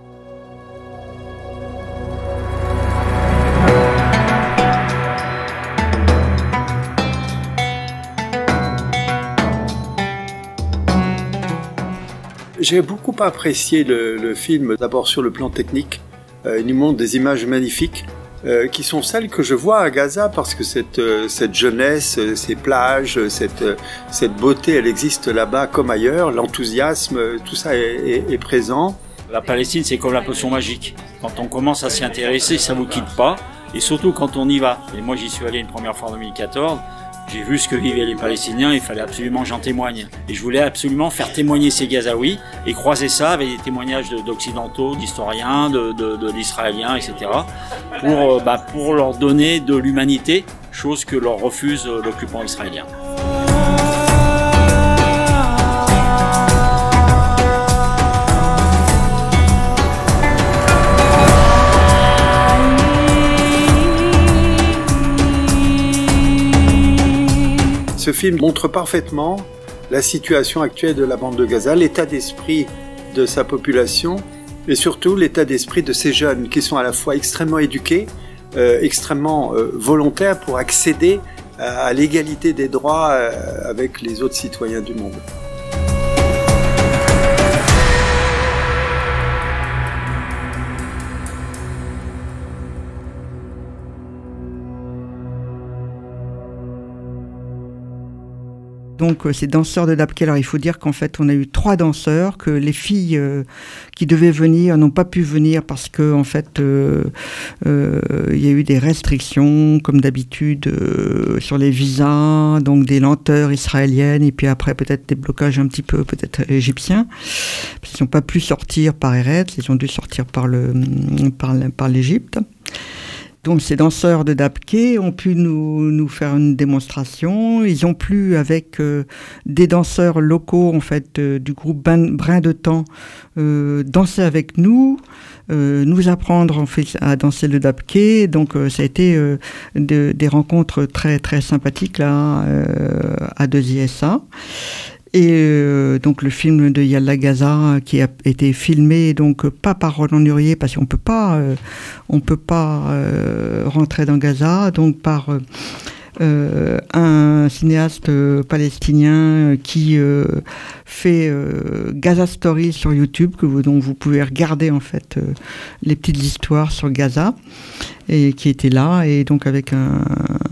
J'ai beaucoup apprécié le film, d'abord sur le plan technique. Il nous montre des images magnifiques qui sont celles que je vois à Gaza, parce que cette jeunesse, ces plages, cette beauté, elle existe là-bas comme ailleurs. L'enthousiasme, tout ça est présent. La Palestine, c'est comme la potion magique. Quand on commence à s'y intéresser, ça vous quitte pas, et surtout quand on y va. Et moi, j'y suis allé une première fois en 2014. J'ai vu ce que vivaient les Palestiniens, il fallait absolument que j'en témoigne. Et je voulais absolument faire témoigner ces Gazaouis et croiser ça avec des témoignages d'occidentaux, d'historiens, d'Israéliens, etc. pour leur donner de l'humanité, chose que leur refuse l'occupant israélien. Ce film montre parfaitement la situation actuelle de la bande de Gaza, l'état d'esprit de sa population et surtout l'état d'esprit de ces jeunes qui sont à la fois extrêmement éduqués, extrêmement volontaires pour accéder à l'égalité des droits avec les autres citoyens du monde. Donc ces danseurs de Dabké, alors il faut dire qu'en fait on a eu 3 danseurs, que les filles qui devaient venir n'ont pas pu venir parce que en fait il y a eu des restrictions comme d'habitude sur les visas, donc des lenteurs israéliennes, et puis après peut-être des blocages un petit peu peut-être égyptiens. Ils n'ont pas pu sortir par Eretz, ils ont dû sortir par l'Égypte. Donc ces danseurs de Dabké ont pu nous faire une démonstration. Ils ont pu, avec des danseurs locaux en fait du groupe Brin de Temps, danser avec nous, nous apprendre en fait à danser le Dabké. Donc ça a été des rencontres très très sympathiques là à 2ISA. Et donc le film de Yalla Gaza qui a été filmé donc pas par Roland Nurier parce qu'on peut pas rentrer dans Gaza, donc par un cinéaste palestinien qui fait Gaza Stories sur YouTube, dont vous pouvez regarder en fait les petites histoires sur Gaza, et qui était là, et donc avec un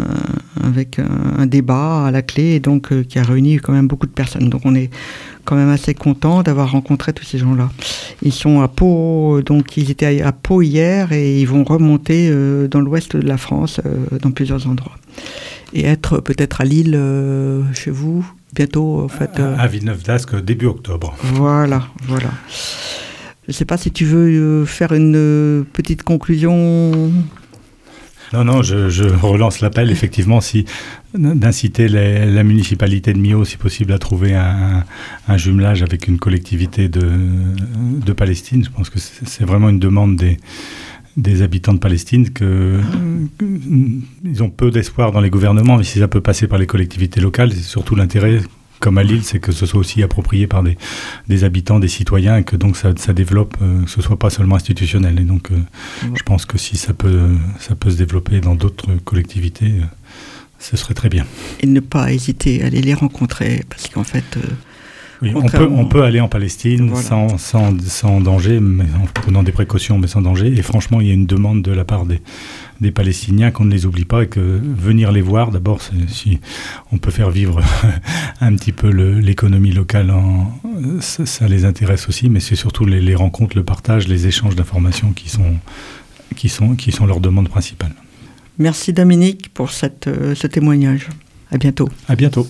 débat à la clé, et donc qui a réuni quand même beaucoup de personnes. Donc on est quand même assez content d'avoir rencontré tous ces gens-là. Ils sont à Pau, donc ils étaient à Pau hier, et ils vont remonter dans l'ouest de la France, dans plusieurs endroits. Et être peut-être à Lille, chez vous, bientôt, en fait. À Villeneuve-d'Ascq, début octobre. Voilà. Je ne sais pas si tu veux faire une petite conclusion. Non, je relance l'appel, effectivement, d'inciter la municipalité de Millau, si possible, à trouver un jumelage avec une collectivité de Palestine. Je pense que c'est vraiment une demande des habitants de Palestine qu'ils ont peu d'espoir dans les gouvernements, mais si ça peut passer par les collectivités locales, c'est surtout l'intérêt, comme à Lille, c'est que ce soit aussi approprié par des habitants, des citoyens, et que donc ça développe, que ce soit pas seulement institutionnel. Et donc, je pense que si ça peut se développer dans d'autres collectivités, ce serait très bien. Et ne pas hésiter à aller les rencontrer, parce qu'en fait... Oui, on peut aller en Palestine, voilà, sans danger, mais en prenant des précautions, mais sans danger. Et franchement, il y a une demande de la part des Palestiniens qu'on ne les oublie pas et que venir les voir, d'abord, si on peut faire vivre un petit peu l'économie locale, ça les intéresse aussi, mais c'est surtout les rencontres, le partage, les échanges d'informations qui sont leur demande principale. Merci Dominique pour ce témoignage. À bientôt. À bientôt.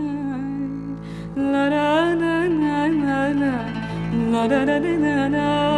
la da da da da da